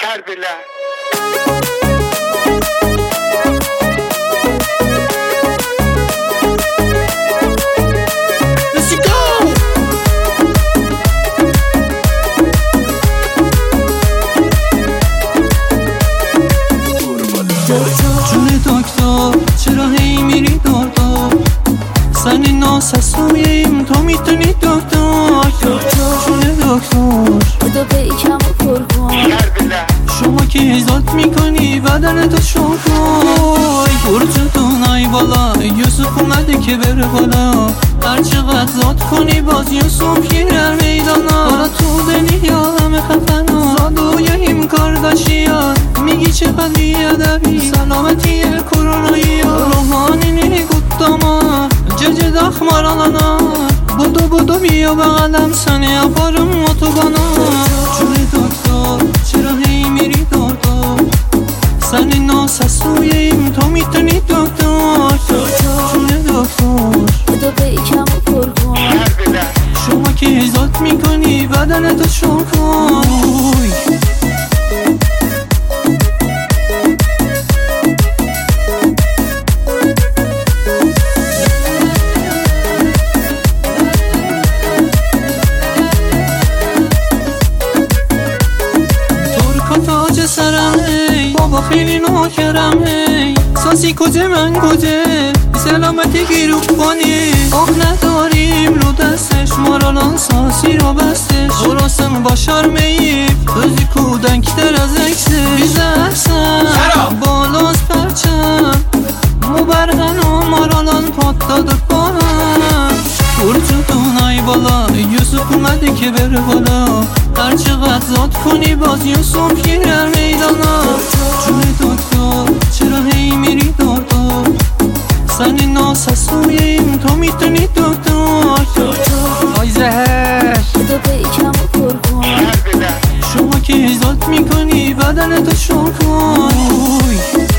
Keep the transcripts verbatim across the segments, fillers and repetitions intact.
Kerbela. جون دکتر چرا هی میری دکتر سن ناسسوییم تو میتونی دکتر جون دکتر بودو به ایکم و پر کن شما که ایزاد میکنی بدن تو شکای برجتون ای بالا یوسف اومده که بره بالا هر چقدر زاد کنی باز یوسف گیرر میدانا حالا تو دنیا همه خفنا زادوییم کارداشیان میگی چقدر بیادبی سلامتی کرونایی روحانی نیری گوداما ججه دخمار آلانا بودو بودو بیا بغلم سنی افارم اتوبانا جون دکتر چرا هی میری دکتر سنی ناسسوییم تو میتونی دکتر جون دکتر بودو به ایکم و پر کن شما که ایزاد میکنی بدن تو شکای تاج سرم هی بابا خیلی نوکرم هی ساسی کجه من کجه سلامتی گیرو کنی آخ نداریم رو دستش مارالان ساسی رو بستش درستم با شرمیم روزی کودنکی تر از اکسش بیزه احسن بالاز پرچم مبرغن و مارالان پات داده با هم برجتون ای بالا یوسف اومده که بره بالا هر چقدر زاد کنی باز یوسف گیرر میدانا جون دکتر چرا هی میری دکتر سنی ناسسوییم تو میتونی دکتر آی زهر بودو به ایکم و پر کن شما که ایزاد میکنی بدن تو شکای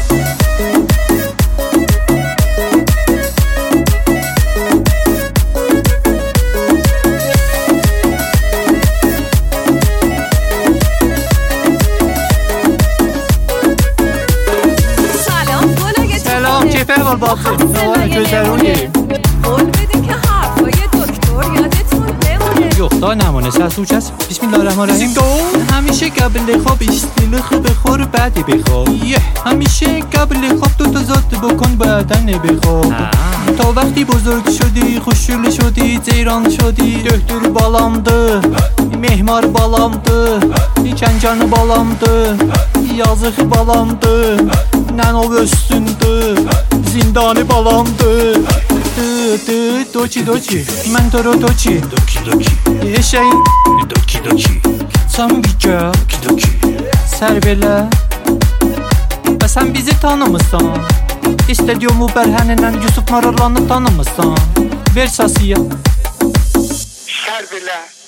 احوال بابه گذرونی قول بدین که حرفای دکتر یادتون بمونه یختا نمانست از اوچ هست بسم الله الرحمن الرحیم همیشه قبل خواب استیل خوب بخور بعدی بخواب همیشه قبل خواب تو تو ذات بکن بدن بخواب تا وقتی بزرگ شدی خوششول شدی زیران شدی دکتر balamdı mehmar balamdı İkencanı balamdı yazık balamdı Nənov üstündü zindanı balamdı Dı dı doçi doçi Mən toro doçi Doki doki Eşeğin Doki doki Sen bir gör Doki doki Ser belə Və sən bizi tanımırsan İstediyomu bərhənindən Yusuf Maralanı tanımırsan Ver sasiya Kerbela.